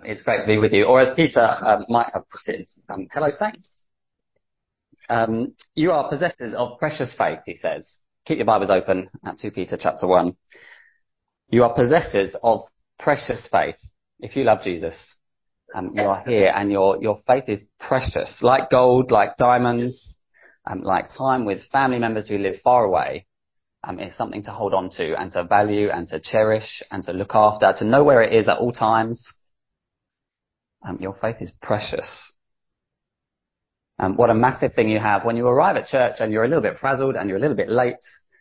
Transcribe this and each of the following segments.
It's great to be with you. Or as Peter might have put it, hello saints. You are possessors of precious faith, he says. Keep your Bibles open at 2 Peter chapter 1. You are possessors of precious faith. If you love Jesus, you are here, and your faith is precious. Like gold, like diamonds, like time with family members who live far away. It's something to hold on to and to value and to cherish and to look after, to know where it is at all times. Your faith is precious. What a massive thing you have when you arrive at church and you're a little bit frazzled and you're a little bit late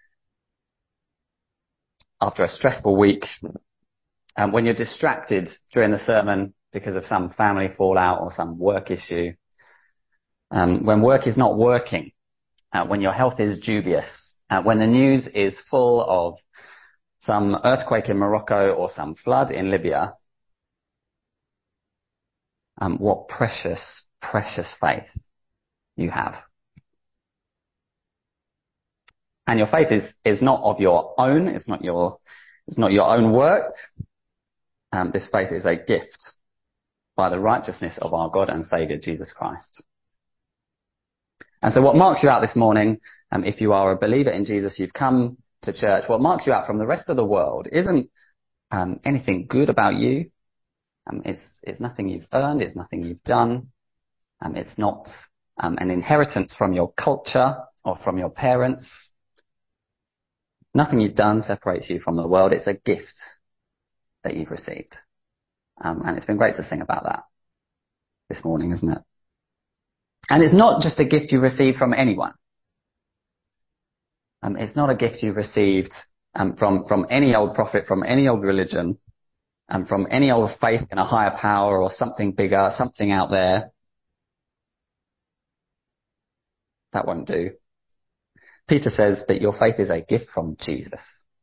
after a stressful week. When you're distracted during the sermon because of some family fallout or some work issue. When work is not working. When your health is dubious. When the news is full of some earthquake in Morocco or some flood in Libya. What precious, precious faith you have. And your faith is not of your own. It's not your own work. This faith is a gift by the righteousness of our God and Saviour, Jesus Christ. And so what marks you out this morning, if you are a believer in Jesus, you've come to church, what marks you out from the rest of the world isn't anything good about you. It's nothing you've earned. It's nothing you've done. It's not an inheritance from your culture or from your parents. Nothing you've done separates you from the world. It's a gift that you've received. And it's been great to sing about that this morning, isn't it? And it's not just a gift you received from anyone. It's not a gift you received from any old prophet, from any old religion, from any old faith in a higher power or something bigger, something out there. That won't do. Peter says that your faith is a gift from Jesus.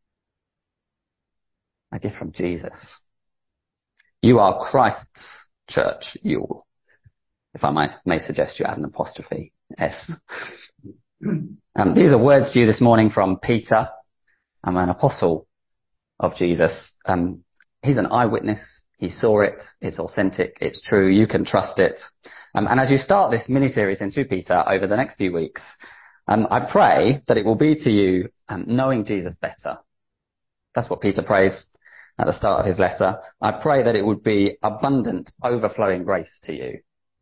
A gift from Jesus. You are Christ's church, you. If I may suggest you add an apostrophe S. These are words to you this morning from Peter, an apostle of Jesus. He's an eyewitness. He saw it. It's authentic. It's true. You can trust it. And as you start this mini-series in 2 Peter over the next few weeks, I pray that it will be to you knowing Jesus better. That's what Peter prays at the start of his letter. I pray that it would be abundant, overflowing grace to you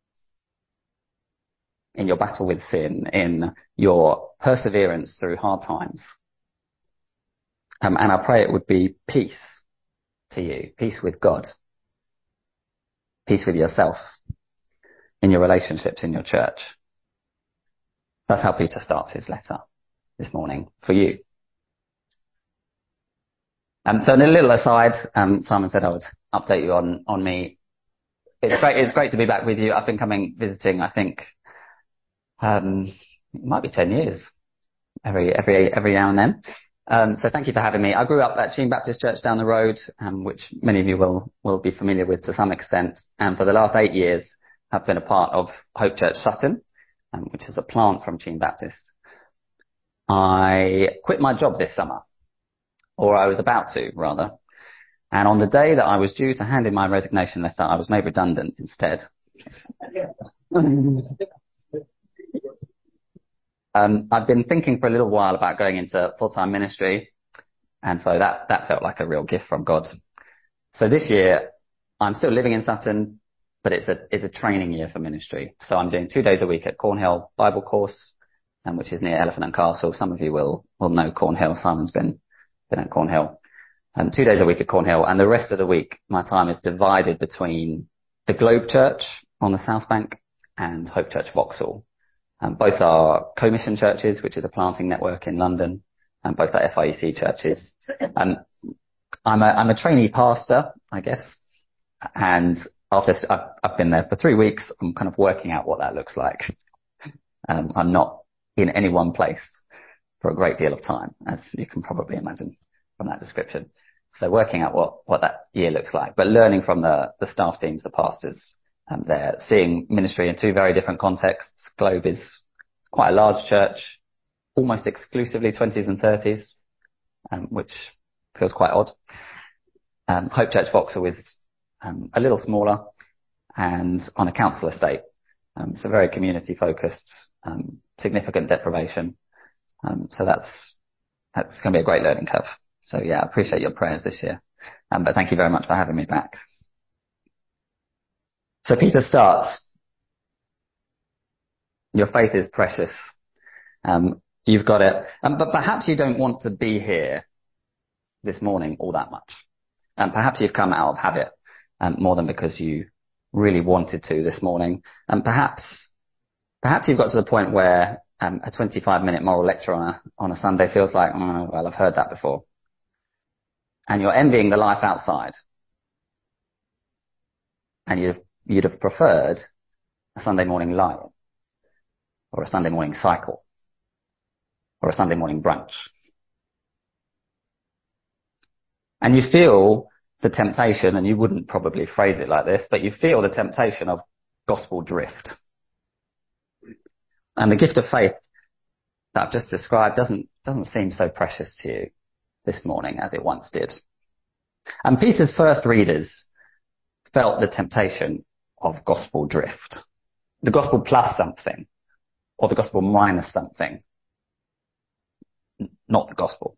in your battle with sin, in your perseverance through hard times. And I pray it would be peace to you, peace with God, peace with yourself, in your relationships, in your church. That's how Peter starts his letter this morning for you. So in a little aside, Simon said I would update you on me. It's great to be back with you. I've been visiting, I think, it might be 10 years every now and then. So thank you for having me. I grew up at Cheam Baptist Church down the road, which many of you will be familiar with to some extent. And for the last 8 years, I've been a part of Hope Church Sutton, which is a plant from Cheam Baptist. I quit my job this summer, or I was about to, rather. And on the day that I was due to hand in my resignation letter, I was made redundant instead. I've been thinking for a little while about going into full-time ministry, and so that felt like a real gift from God. So this year, I'm still living in Sutton, but it's a training year for ministry. So I'm doing 2 days a week at Cornhill Bible Course, which is near Elephant and Castle. Some of you will know Cornhill. Simon's been at Cornhill. 2 days a week at Cornhill, and the rest of the week, my time is divided between the Globe Church on the South Bank and Hope Church Vauxhall. Both are co-mission churches, which is a planting network in London, and both are FIEC churches. I'm a trainee pastor, I guess, and after I've been there for 3 weeks, I'm kind of working out what that looks like. I'm not in any one place for a great deal of time, as you can probably imagine from that description. So working out what that year looks like, but learning from the staff teams, the pastors, they're seeing ministry in 2 very different contexts. Globe is quite a large church, almost exclusively 20s and 30s, which feels quite odd. Hope Church Vauxhall is a little smaller, and on a council estate. So very community focused, significant deprivation. So that's going to be a great learning curve. So yeah, I appreciate your prayers this year. But thank you very much for having me back. So Peter starts, your faith is precious. You've got it. But perhaps you don't want to be here this morning all that much. Perhaps you've come out of habit, more than because you really wanted to this morning. Perhaps you've got to the point where a 25-minute moral lecture on a Sunday feels like, oh, well, I've heard that before. And you're envying the life outside. And you'd have preferred a Sunday morning lie, or a Sunday morning cycle, or a Sunday morning brunch. And you feel the temptation, and you wouldn't probably phrase it like this, but you feel the temptation of gospel drift. And the gift of faith that I've just described doesn't seem so precious to you this morning as it once did. And Peter's first readers felt the temptation of gospel drift. The gospel plus something, or the gospel minus something. Not the gospel.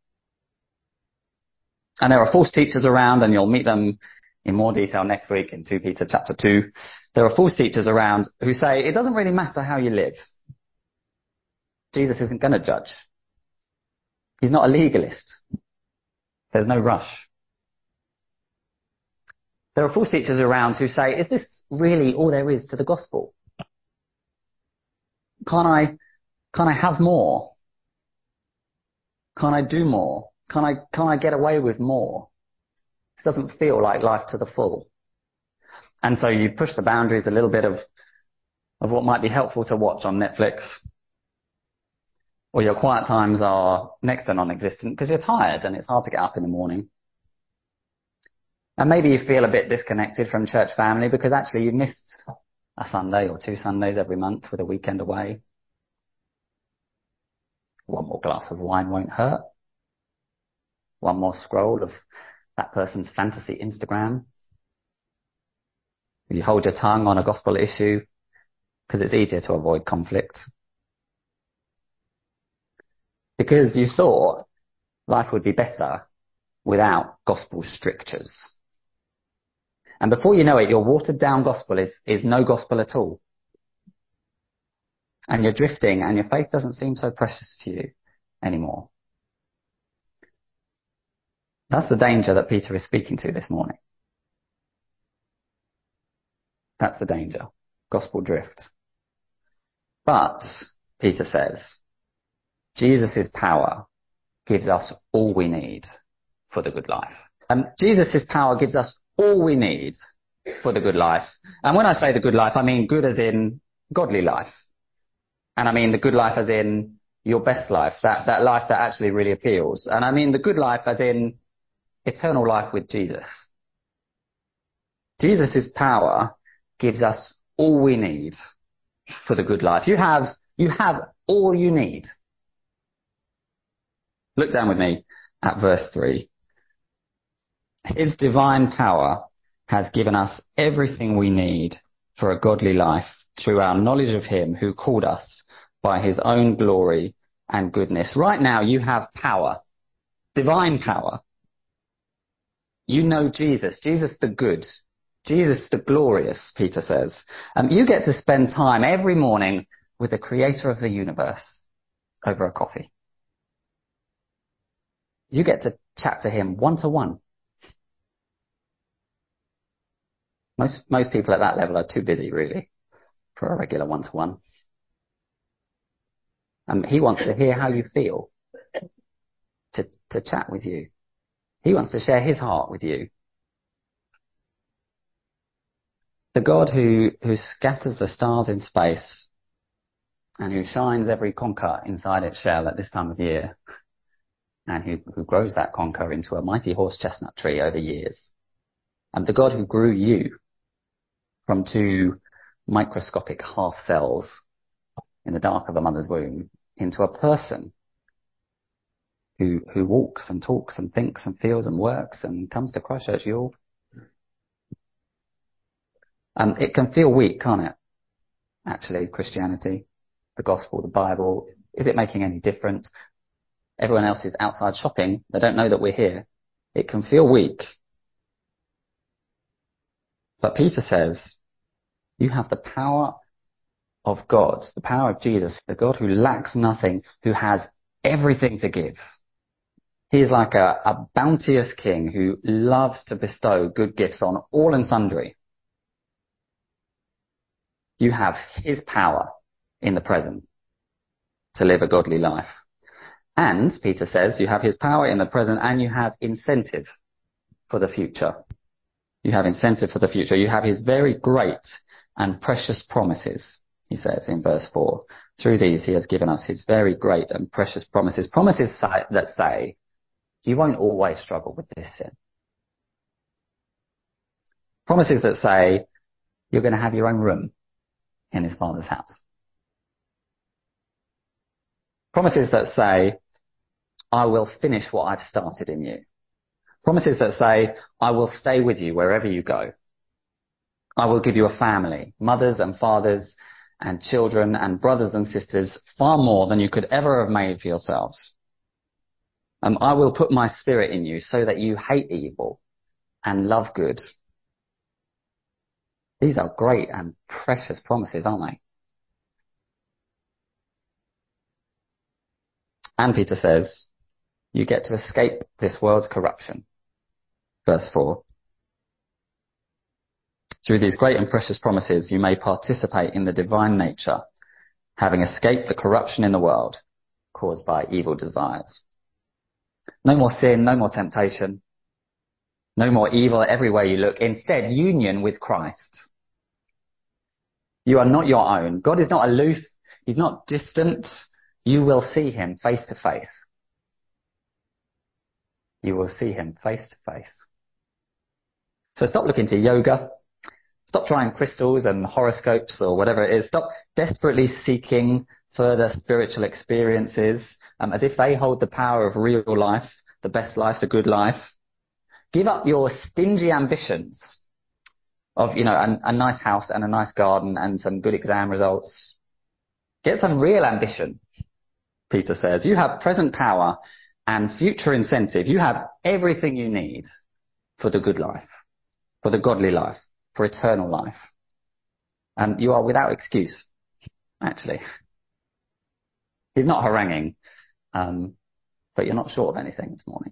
And there are false teachers around, and you'll meet them in more detail next week in 2 Peter chapter 2. There are false teachers around who say it doesn't really matter how you live. Jesus isn't going to judge. He's not a legalist. There's no rush. There are false teachers around who say, is this really all there is to the gospel? Can't I have more? Can't I do more? Can't I get away with more? This doesn't feel like life to the full. And so you push the boundaries a little bit of what might be helpful to watch on Netflix. Or your quiet times are next to non-existent because you're tired and it's hard to get up in the morning. And maybe you feel a bit disconnected from church family because actually you've missed a Sunday or 2 Sundays every month with a weekend away. One more glass of wine won't hurt. One more scroll of that person's fantasy Instagram. You hold your tongue on a gospel issue because it's easier to avoid conflict. Because you thought life would be better without gospel strictures. And before you know it, your watered down gospel is no gospel at all. And you're drifting and your faith doesn't seem so precious to you anymore. That's the danger that Peter is speaking to this morning. That's the danger. Gospel drift. But, Peter says, Jesus' power gives us all we need for the good life. And Jesus' power gives us all we need for the good life. And when I say the good life, I mean good as in godly life. And I mean the good life as in your best life, that life that actually really appeals. And I mean the good life as in eternal life with Jesus. Jesus' power gives us all we need for the good life. You have all you need. Look down with me at verse 3. His divine power has given us everything we need for a godly life through our knowledge of him who called us by his own glory and goodness. Right now you have power, divine power. You know Jesus the good, Jesus the glorious, Peter says. You get to spend time every morning with the creator of the universe over a coffee. You get to chat to him one-to-one. Most people at that level are too busy, really, for a regular one-to-one. He wants to hear how you feel, to chat with you. He wants to share his heart with you. The God who scatters the stars in space and who shines every conker inside its shell at this time of year, and who grows that conker into a mighty horse chestnut tree over years. And the God who grew you from 2 microscopic half cells in the dark of a mother's womb into a person who walks and talks and thinks and feels and works and comes to Christchurch Youth. It can feel weak, can't it? Actually, Christianity, the gospel, the Bible, is it making any difference? Everyone else is outside shopping. They don't know that we're here. It can feel weak. But Peter says, you have the power of God, the power of Jesus, the God who lacks nothing, who has everything to give. He is like a bounteous king who loves to bestow good gifts on all and sundry. You have his power in the present to live a godly life. And, Peter says, you have his power in the present and you have incentive for the future. You have incentive for the future. You have his very great and precious promises, he says in verse 4. Through these he has given us his very great and precious promises. Promises that say, you won't always struggle with this sin. Promises that say, you're going to have your own room in his Father's house. Promises that say, I will finish what I've started in you. Promises that say, I will stay with you wherever you go. I will give you a family, mothers and fathers and children and brothers and sisters, far more than you could ever have made for yourselves. I will put my spirit in you so that you hate evil and love good. These are great and precious promises, aren't they? And Peter says, you get to escape this world's corruption. Verse 4. Through these great and precious promises, you may participate in the divine nature, having escaped the corruption in the world caused by evil desires. No more sin, no more temptation, no more evil everywhere you look. Instead, union with Christ. You are not your own. God is not aloof. He's not distant. You will see him face to face. You will see him face to face. So stop looking to yoga. Stop trying crystals and horoscopes or whatever it is. Stop desperately seeking further spiritual experiences as if they hold the power of real life, the best life, the good life. Give up your stingy ambitions of, a nice house and a nice garden and some good exam results. Get some real ambition, Peter says. You have present power and future incentive. You have everything you need for the good life, for the godly life, for eternal life. And you are without excuse, actually. He's not haranguing, but you're not short of anything this morning.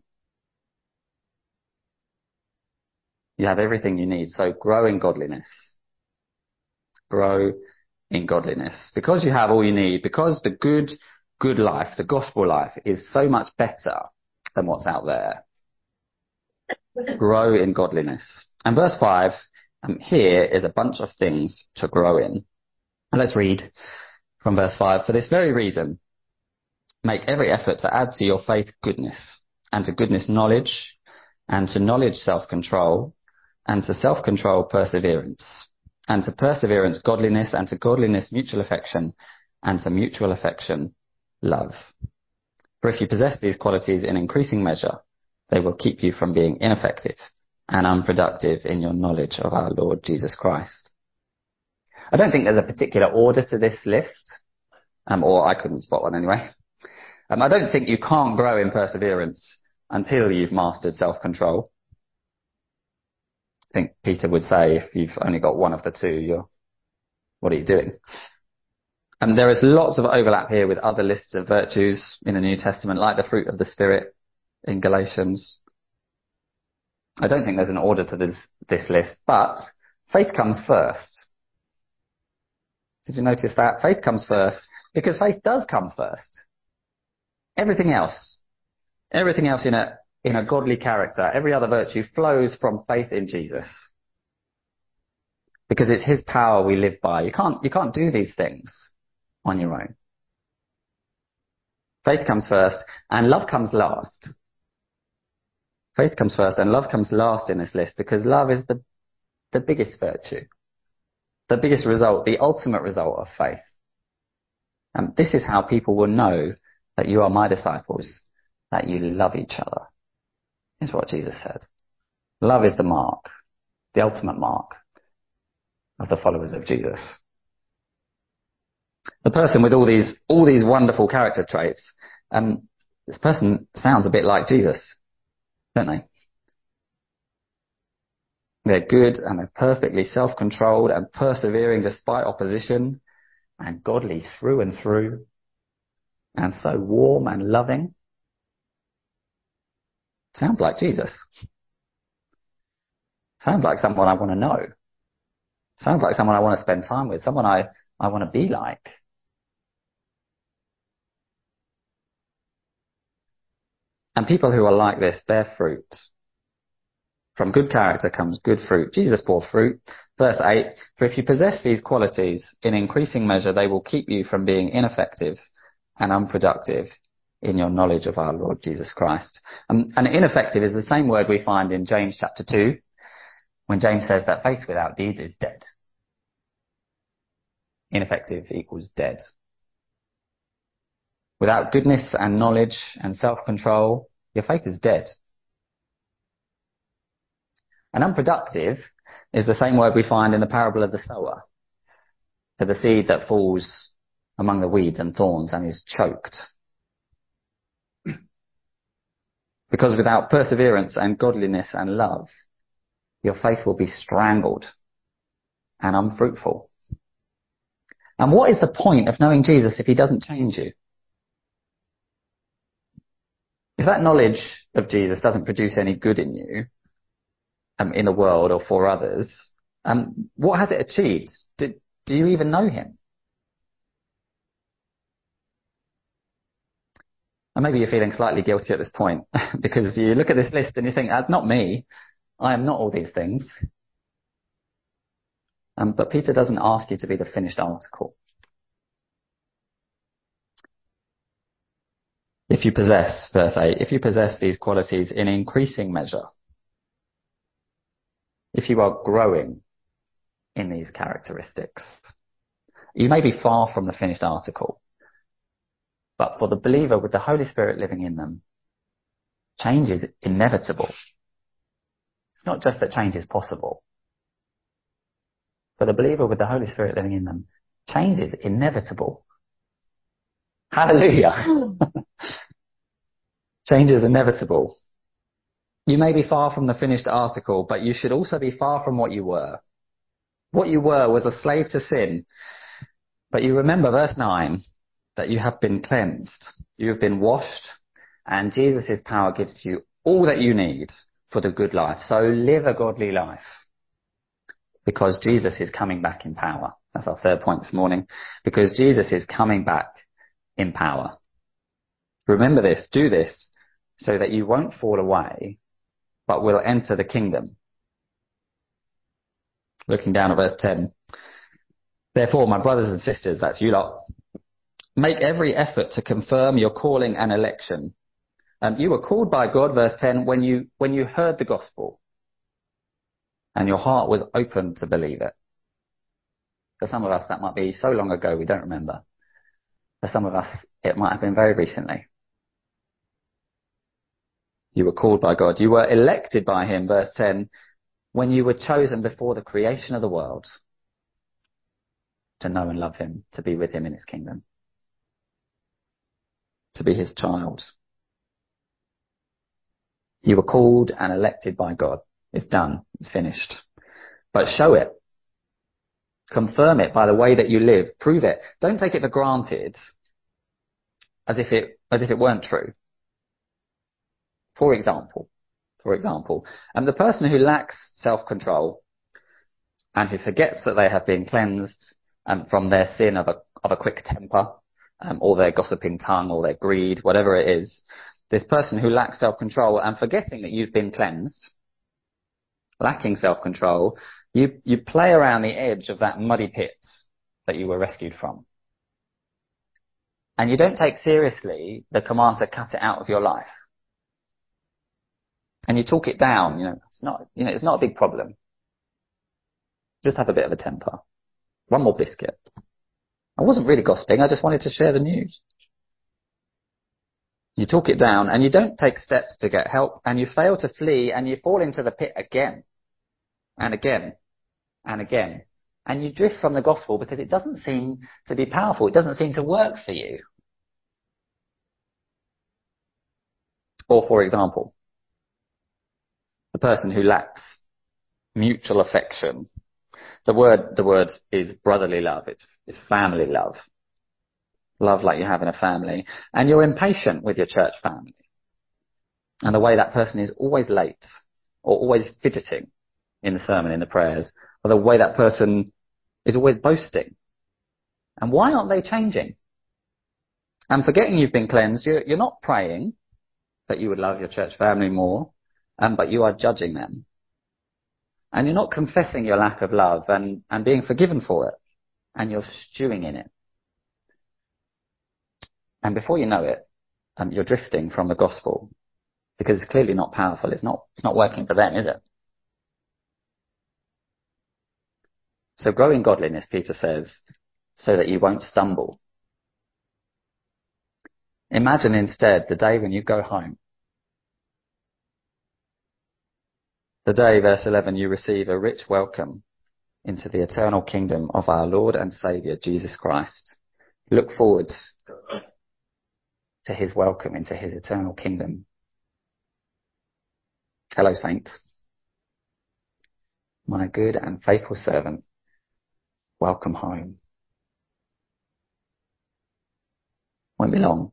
You have everything you need, so grow in godliness. Grow in godliness. Because you have all you need, because the good life, the gospel life, is so much better than what's out there. Grow in godliness. And verse 5, here is a bunch of things to grow in. And let's read from verse 5. For this very reason, make every effort to add to your faith goodness, and to goodness knowledge, and to knowledge self-control, and to self-control perseverance, and to perseverance godliness, and to godliness mutual affection, and to mutual affection love. For if you possess these qualities in increasing measure, they will keep you from being ineffective and unproductive in your knowledge of our Lord Jesus Christ. I don't think there's a particular order to this list, or I couldn't spot one anyway. I don't think you can't grow in perseverance until you've mastered self-control. I think Peter would say if you've only got one of the two, what are you doing? There is lots of overlap here with other lists of virtues in the New Testament, like the fruit of the Spirit in Galatians. I don't think there's an order to this list, but faith comes first. Did you notice that? Faith comes first because faith does come first. Everything else in a godly character, every other virtue flows from faith in Jesus. Because it's his power we live by. You can't do these things on your own. Faith comes first and love comes last. Faith comes first and love comes last in this list because love is the biggest virtue. The biggest result, the ultimate result of faith. And this is how people will know that you are my disciples, that you love each other, is what Jesus said. Love is the mark, the ultimate mark. of the followers of Jesus. The person with all these wonderful character traits, this person sounds a bit like Jesus, don't they? They're good and they're perfectly self-controlled and persevering despite opposition, and godly through and through, and so warm and loving. Sounds like Jesus. Sounds like someone I want to know. Sounds like someone I want to spend time with, someone I want to be like. And people who are like this bear fruit. From good character comes good fruit. Jesus bore fruit. Verse 8, for if you possess these qualities, in increasing measure they will keep you from being ineffective and unproductive in your knowledge of our Lord Jesus Christ. And ineffective is the same word we find in James chapter 2, when James says that faith without deeds is dead. Ineffective equals dead. Without goodness and knowledge and self-control, your faith is dead. And unproductive is the same word we find in the parable of the sower, for the seed that falls among the weeds and thorns and is choked. Because without perseverance and godliness and love, your faith will be strangled and unfruitful. And what is the point of knowing Jesus if he doesn't change you? If that knowledge of Jesus doesn't produce any good in you, in the world or for others, what has it achieved? Do you even know him? And maybe you're feeling slightly guilty at this point because you look at this list and you think, that's not me. I am not all these things. But Peter doesn't ask you to be the finished article. If you possess, verse 8, if you possess these qualities in increasing measure, if you are growing in these characteristics, you may be far from the finished article. But for the believer with the Holy Spirit living in them, change is inevitable. It's not just that change is possible. For the believer with the Holy Spirit living in them, change is inevitable. Hallelujah. Change is inevitable. You may be far from the finished article, but you should also be far from what you were. What you were was a slave to sin. But you remember verse 9, that you have been cleansed. You have been washed, and Jesus' power gives you all that you need for the good life. So live a godly life, because Jesus is coming back in power. That's our third point this morning. Because Jesus is coming back in power. Remember this, do this, so that you won't fall away, but will enter the kingdom. Looking down at verse 10. Therefore, my brothers and sisters, that's you lot, make every effort to confirm your calling and election. You were called by God, verse 10, when you heard the gospel and your heart was open to believe it. For some of us, that might be so long ago we don't remember. For some of us, it might have been very recently. You were called by God. You were elected by him, verse 10, when you were chosen before the creation of the world to know and love him, to be with him in his kingdom, to be his child. You were called and elected by God. It's done. It's finished. But show it. Confirm it by the way that you live. Prove it. Don't take it for granted as if it weren't true. For example, the person who lacks self-control and who forgets that they have been cleansed from their sin of a quick temper, or their gossiping tongue, or their greed, whatever it is, this person who lacks self-control and forgetting that you've been cleansed, lacking self-control, you play around the edge of that muddy pit that you were rescued from. And you don't take seriously the command to cut it out of your life. And you talk it down, it's not a big problem. Just have a bit of a temper. One more biscuit. I wasn't really gossiping, I just wanted to share the news. You talk it down and you don't take steps to get help, and you fail to flee, and you fall into the pit again and again and again. And you drift from the gospel because it doesn't seem to be powerful. It doesn't seem to work for you. Or, for example, the person who lacks mutual affection. The word is brotherly love. It's family love. Love like you have in a family. And you're impatient with your church family. And the way that person is always late or always fidgeting in the sermon, in the prayers, or the way that person is always boasting. And why aren't they changing? And forgetting you've been cleansed, you're not praying that you would love your church family more, but you are judging them. And you're not confessing your lack of love and being forgiven for it. And you're stewing in it. And before you know it, you're drifting from the gospel. Because it's clearly not powerful. It's not working for them, is it? So grow in godliness, Peter says, so that you won't stumble. Imagine instead the day when you go home. The day, verse 11, you receive a rich welcome into the eternal kingdom of our Lord and Saviour, Jesus Christ. Look forward to his welcome into his eternal kingdom. Hello, saints. My good and faithful servant, welcome home. Won't be long.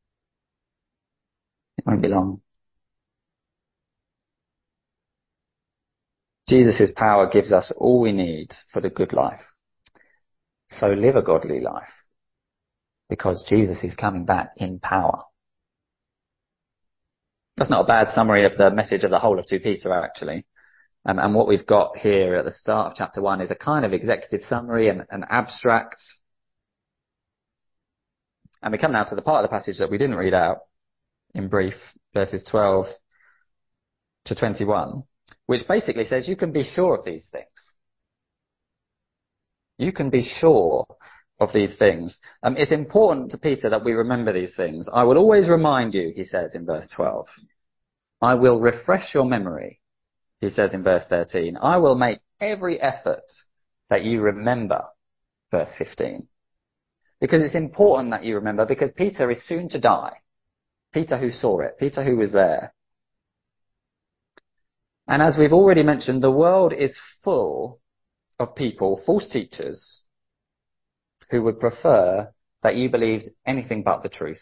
It won't be long. Jesus' power gives us all we need for the good life. So live a godly life, because Jesus is coming back in power. That's not a bad summary of the message of the whole of 2 Peter, actually. And what we've got here at the start of chapter 1 is a kind of executive summary and an abstract. And we come now to the part of the passage that we didn't read out in brief, verses 12 to 21, which basically says you can be sure of these things. You can be sure of these things. It's important to Peter that we remember these things. I will always remind you, he says in verse 12. I will refresh your memory, he says in verse 13. I will make every effort that you remember, verse 15. Because it's important that you remember, because Peter is soon to die. Peter who saw it, Peter who was there. And as we've already mentioned, the world is full of people, false teachers, who would prefer that you believed anything but the truth.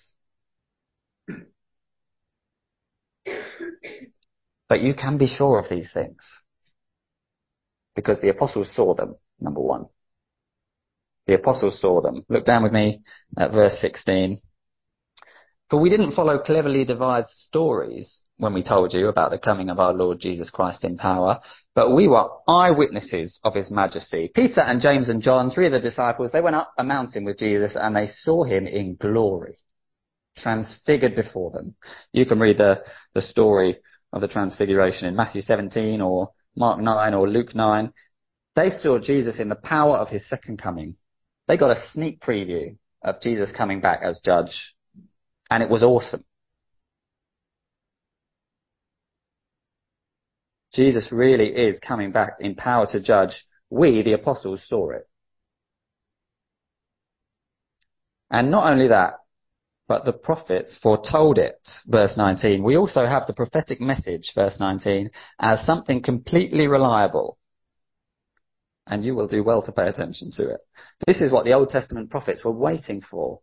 But you can be sure of these things, because the apostles saw them, number one. The apostles saw them. Look down with me at verse 16. For we didn't follow cleverly devised stories when we told you about the coming of our Lord Jesus Christ in power, but we were eyewitnesses of his majesty. Peter and James and John, 3 of the disciples, they went up a mountain with Jesus and they saw him in glory, transfigured before them. You can read the story of the transfiguration in Matthew 17 or Mark 9 or Luke 9. They saw Jesus in the power of his second coming. They got a sneak preview of Jesus coming back as judge. And it was awesome. Jesus really is coming back in power to judge. We, the apostles, saw it. And not only that, but the prophets foretold it, verse 19. We also have the prophetic message, verse 19, as something completely reliable. And you will do well to pay attention to it. This is what the Old Testament prophets were waiting for.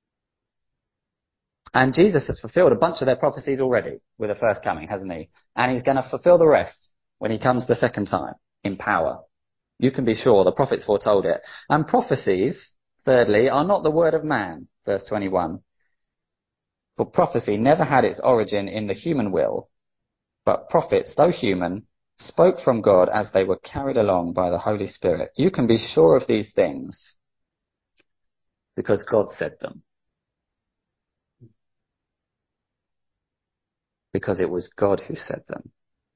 And Jesus has fulfilled a bunch of their prophecies already with the first coming, hasn't he? And he's going to fulfill the rest when he comes the second time in power. You can be sure the prophets foretold it. And prophecies, thirdly, are not the word of man, verse 21. For prophecy never had its origin in the human will, but prophets, though human, spoke from God as they were carried along by the Holy Spirit. You can be sure of these things because God said them. Because it was God who said them.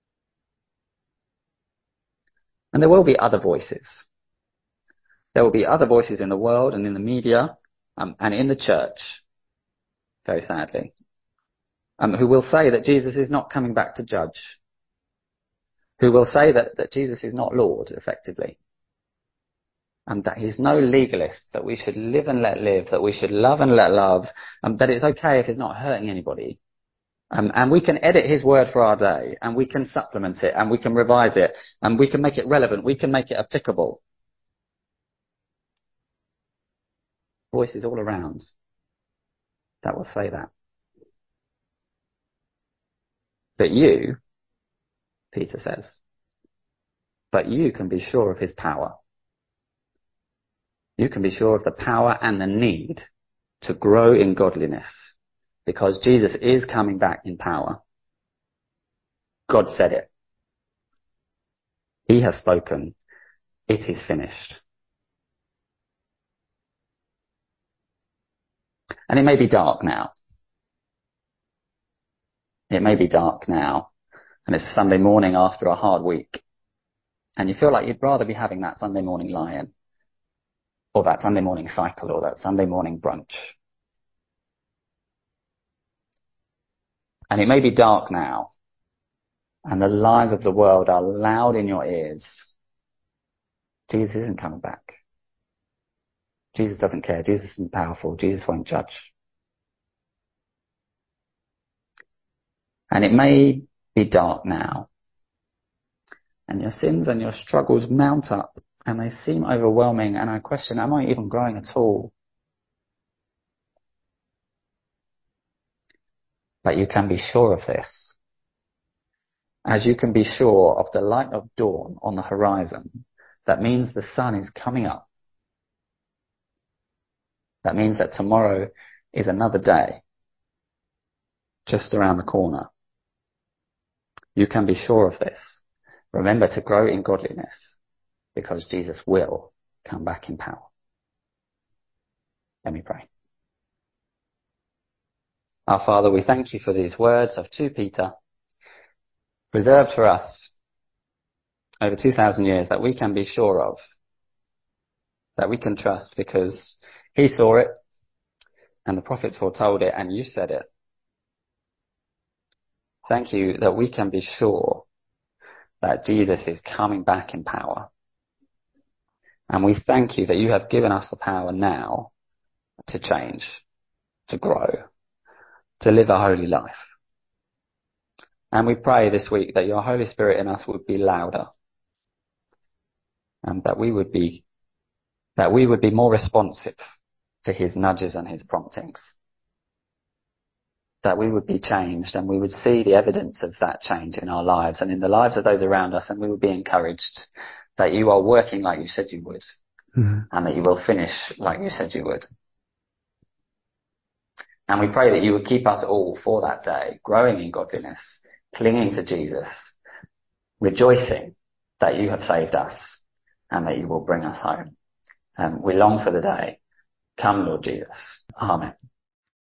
And there will be other voices. There will be other voices in the world and in the media and in the church, very sadly, who will say that Jesus is not coming back to judge. Who will say that Jesus is not Lord, effectively. and that he's no legalist, that we should live and let live, that we should love and let love, that it's okay if it's not hurting anybody. And we can edit his word for our day, and we can supplement it, and we can revise it, and we can make it relevant, we can make it applicable. Voices all around that will say that. But you, Peter says, but you can be sure of his power. You can be sure of the power and the need to grow in godliness, because Jesus is coming back in power. God said it. He has spoken. It is finished. And it may be dark now. It may be dark now, and it's Sunday morning after a hard week, and you feel like you'd rather be having that Sunday morning lie-in, or that Sunday morning cycle, or that Sunday morning brunch. And it may be dark now, and the lies of the world are loud in your ears. Jesus isn't coming back. Jesus doesn't care. Jesus isn't powerful. Jesus won't judge. And it may be dark now, and your sins and your struggles mount up, and they seem overwhelming, and I question, am I even growing at all? But you can be sure of this, as you can be sure of the light of dawn on the horizon. That means the sun is coming up. That means that tomorrow is another day, just around the corner. You can be sure of this. Remember to grow in godliness, because Jesus will come back in power. Let me pray. Our Father, we thank you for these words of 2 Peter, preserved for us over 2,000 years, that we can be sure of, that we can trust, because he saw it, and the prophets foretold it, and you said it. Thank you that we can be sure that Jesus is coming back in power. And we thank you that you have given us the power now to change, to grow, to live a holy life. And we pray this week that your Holy Spirit in us would be louder, and that we would be more responsive to his nudges and his promptings. That we would be changed, and we would see the evidence of that change in our lives and in the lives of those around us, and we would be encouraged that you are working like you said you would, and that you will finish like you said you would. And we pray that you would keep us all for that day, growing in godliness, clinging to Jesus, rejoicing that you have saved us and that you will bring us home. We long for the day. Come, Lord Jesus. Amen.